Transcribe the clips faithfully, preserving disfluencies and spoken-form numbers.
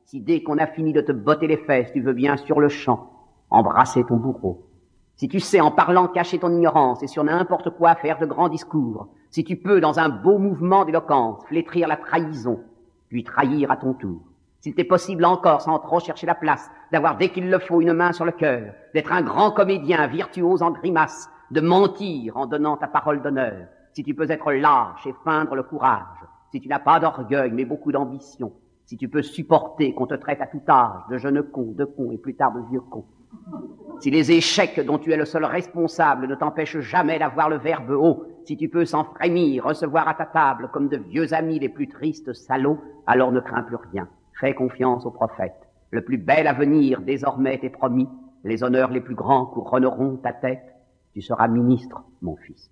si dès qu'on a fini de te botter les fesses, tu veux bien sur le champ embrasser ton bourreau, si tu sais en parlant cacher ton ignorance et sur n'importe quoi faire de grands discours, si tu peux dans un beau mouvement d'éloquence flétrir la trahison, puis trahir à ton tour, s'il t'est possible encore sans trop chercher la place, d'avoir dès qu'il le faut une main sur le cœur, d'être un grand comédien virtuose en grimaces, de mentir en donnant ta parole d'honneur, si tu peux être lâche et feindre le courage, si tu n'as pas d'orgueil mais beaucoup d'ambition, si tu peux supporter qu'on te traite à tout âge de jeune con, de con et plus tard de vieux con, si les échecs dont tu es le seul responsable ne t'empêchent jamais d'avoir le verbe haut, si tu peux sans frémir recevoir à ta table comme de vieux amis les plus tristes salauds, alors ne crains plus rien, fais confiance au prophète. Le plus bel avenir désormais t'est promis, les honneurs les plus grands couronneront ta tête, tu seras ministre, mon fils.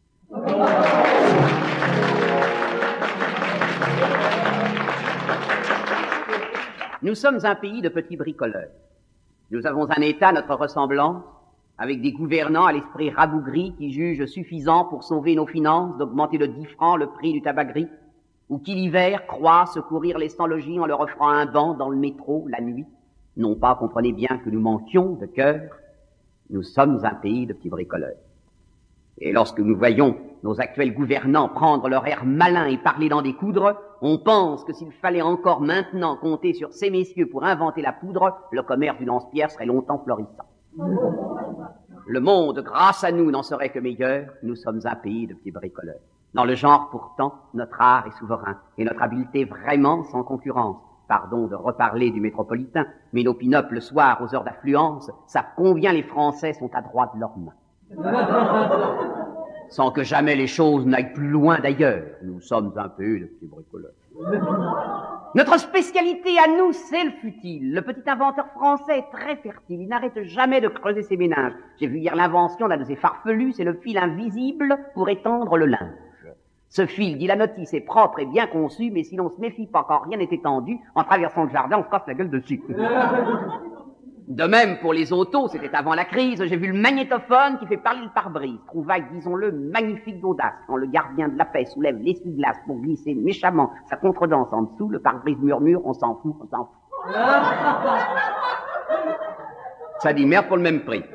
Nous sommes un pays de petits bricoleurs. Nous avons un État à notre ressemblance, avec des gouvernants à l'esprit rabougri qui jugent suffisant pour sauver nos finances d'augmenter de dix francs le prix du tabac gris, ou qui l'hiver croient secourir les sans-logis en leur offrant un banc dans le métro la nuit. Non pas, comprenez bien, que nous manquions de cœur, nous sommes un pays de petits bricoleurs. Et lorsque nous voyons nos actuels gouvernants prendre leur air malin et parler dans des coudres, on pense que s'il fallait encore maintenant compter sur ces messieurs pour inventer la poudre, le commerce du lance-pierre serait longtemps florissant. Le monde, grâce à nous, n'en serait que meilleur. Nous sommes un pays de petits bricoleurs. Dans le genre, pourtant, notre art est souverain et notre habileté vraiment sans concurrence. Pardon de reparler du métropolitain, mais nos pin-up le soir aux heures d'affluence savent combien les Français sont à droite de leurs mains. Sans que jamais les choses n'aillent plus loin d'ailleurs. Nous sommes un pays de petits bricoleurs. Notre spécialité à nous, c'est le futile. Le petit inventeur français est très fertile. Il n'arrête jamais de creuser ses méninges. J'ai vu hier l'invention d'un de ces farfelus, c'est le fil invisible pour étendre le linge. Ce fil, dit la notice, est propre et bien conçu, mais si l'on se méfie pas quand rien n'est étendu, en traversant le jardin, on se casse la gueule dessus. De même, pour les autos, c'était avant la crise, j'ai vu le magnétophone qui fait parler le pare-brise. Trouvaille, disons-le, magnifique d'audace. Quand le gardien de la paix soulève l'essuie-glace pour glisser méchamment sa contredanse en dessous, le pare-brise murmure, on s'en fout, on s'en fout. Ça dit merde pour le même prix.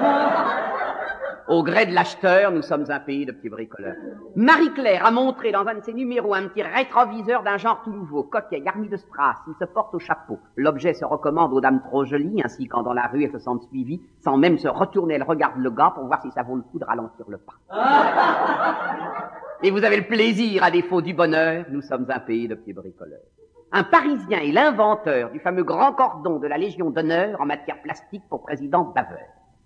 Au gré de l'acheteur, nous sommes un pays de petits bricoleurs. Marie-Claire a montré dans un de ses numéros un petit rétroviseur d'un genre tout nouveau, coquet, garni de strass, il se porte au chapeau. L'objet se recommande aux dames trop jolies, ainsi quand dans la rue elles se sentent suivies, sans même se retourner, elles regardent le gars pour voir si ça vaut le coup de ralentir le pas. Et vous avez le plaisir, à défaut du bonheur, nous sommes un pays de petits bricoleurs. Un Parisien est l'inventeur du fameux grand cordon de la Légion d'honneur en matière plastique pour président baveur.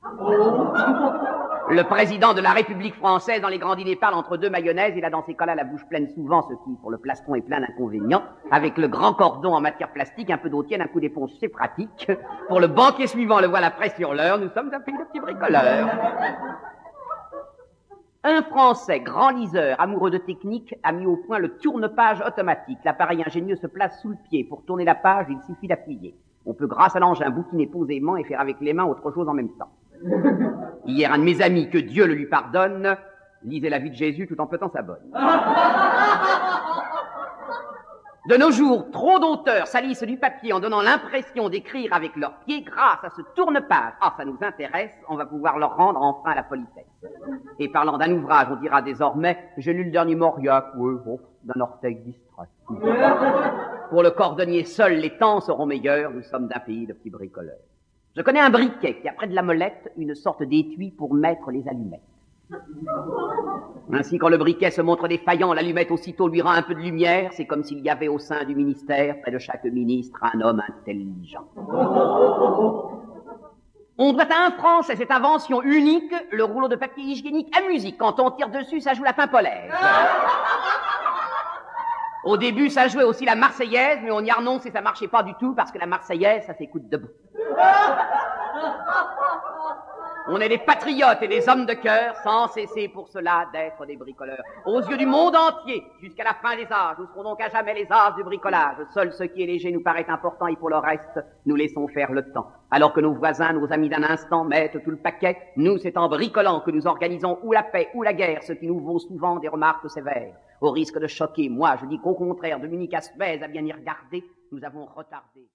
Le président de la République française dans les grands dîners parle entre deux mayonnaises, il a dans ces cas-là la bouche pleine souvent, ce qui, pour le plastron, est plein d'inconvénients. Avec le grand cordon en matière plastique, un peu d'eau tienne, un coup d'éponge, c'est pratique. Pour le banquier suivant, le voilà prêt sur l'heure, nous sommes un pays de petits bricoleurs. Un Français, grand liseur, amoureux de technique, a mis au point le tourne-page automatique. L'appareil ingénieux se place sous le pied. Pour tourner la page, il suffit d'appuyer. On peut, grâce à l'engin, bouquiner posément et faire avec les mains autre chose en même temps. Hier, un de mes amis, que Dieu le lui pardonne, lisait la vie de Jésus tout en pétant sa bonne. De nos jours, trop d'auteurs salissent du papier en donnant l'impression d'écrire avec leurs pieds grâce à ce tourne-page. Ah, ça nous intéresse, on va pouvoir leur rendre enfin la politesse. Et parlant d'un ouvrage, on dira désormais, j'ai lu le dernier Mauriac, oui, oh, d'un orteil distrait. Pour le cordonnier seul, les temps seront meilleurs, nous sommes d'un pays de petits bricoleurs. Je connais un briquet qui a près de la molette une sorte d'étui pour mettre les allumettes. Ainsi, quand le briquet se montre défaillant, l'allumette aussitôt lui rend un peu de lumière. C'est comme s'il y avait au sein du ministère, près de chaque ministre, un homme intelligent. On doit à un Français cette invention unique, le rouleau de papier hygiénique à musique. Quand on tire dessus, ça joue la pimpolaise. Au début, ça jouait aussi la Marseillaise, mais on y a renoncé, ça marchait pas du tout, parce que la Marseillaise, ça s'écoute debout. On est des patriotes et des hommes de cœur, sans cesser pour cela d'être des bricoleurs. Aux yeux du monde entier, jusqu'à la fin des âges, nous serons donc à jamais les âges du bricolage. Seul ce qui est léger nous paraît important et pour le reste, nous laissons faire le temps. Alors que nos voisins, nos amis d'un instant mettent tout le paquet, nous, c'est en bricolant que nous organisons ou la paix ou la guerre, ce qui nous vaut souvent des remarques sévères. Au risque de choquer, moi, je dis qu'au contraire, Dominique Aspès a bien y regarder, nous avons retardé.